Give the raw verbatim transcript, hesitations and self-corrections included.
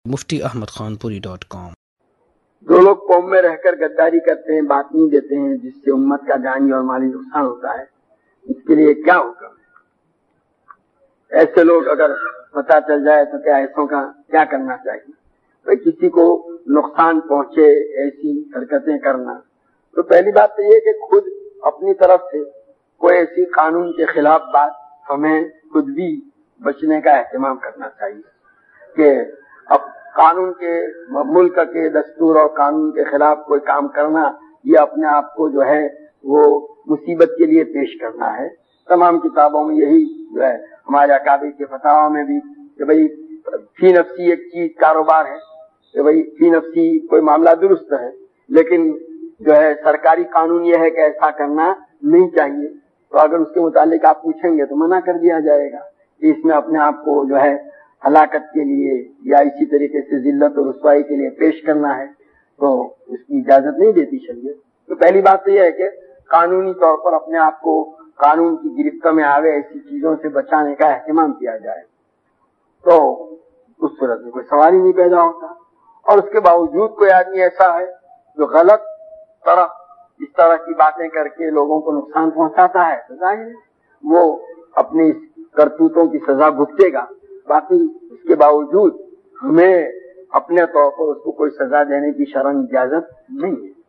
مفتی احمد خان پوری dot com. دو لوگ قوم میں رہ کر غداری کرتے ہیں، بات نہیں دیتے ہیں، جس سے امت کا جانی اور مالی نقصان ہوتا ہے، اس کے لیے کیا حکم ہے؟ ایسے لوگ اگر پتہ چل جائے تو کیا ایسوں کا کیا کرنا چاہیے؟ تو کسی کو نقصان پہنچے ایسی حرکتیں کرنا، تو پہلی بات تو یہ کہ خود اپنی طرف سے کوئی ایسی قانون کے خلاف بات ہمیں خود بھی بچنے کا اہتمام کرنا چاہیے کہ اب قانون کے ملک کے دستور اور قانون کے خلاف کوئی کام کرنا یہ اپنے آپ کو جو ہے وہ مصیبت کے لیے پیش کرنا ہے۔ تمام کتابوں میں یہی جو ہے، ہمارے اکابر کے فتاوی میں بھی کہ بھئی فی نفسی ایک چیز کاروبار ہے کہ بھئی فی نفسی کوئی معاملہ درست ہے، لیکن جو ہے سرکاری قانون یہ ہے کہ ایسا کرنا نہیں چاہیے، تو اگر اس کے متعلق آپ پوچھیں گے تو منع کر دیا جائے گا کہ اس میں اپنے آپ کو جو ہے ہلاکت کے لیے یا اسی طریقے سے ذلت اور رسوائی کے لیے پیش کرنا ہے، تو اس کی اجازت نہیں دیتی شریعت۔ تو پہلی بات تو یہ ہے کہ قانونی طور پر اپنے آپ کو قانون کی گرفت میں آوے ایسی چیزوں سے بچانے کا اہتمام کیا جائے، تو اس صورت میں کوئی سوال ہی نہیں پیدا ہوتا۔ اور اس کے باوجود کوئی آدمی ایسا ہے جو غلط طرح اس طرح کی باتیں کر کے لوگوں کو نقصان پہنچاتا ہے تو ظاہر ہے وہ اپنی کرتوتوں کی سزا بھگتے گا، باقی اس کے باوجود ہمیں اپنے طور پر اس کو کوئی سزا دینے کی شرعاً اجازت نہیں ہے۔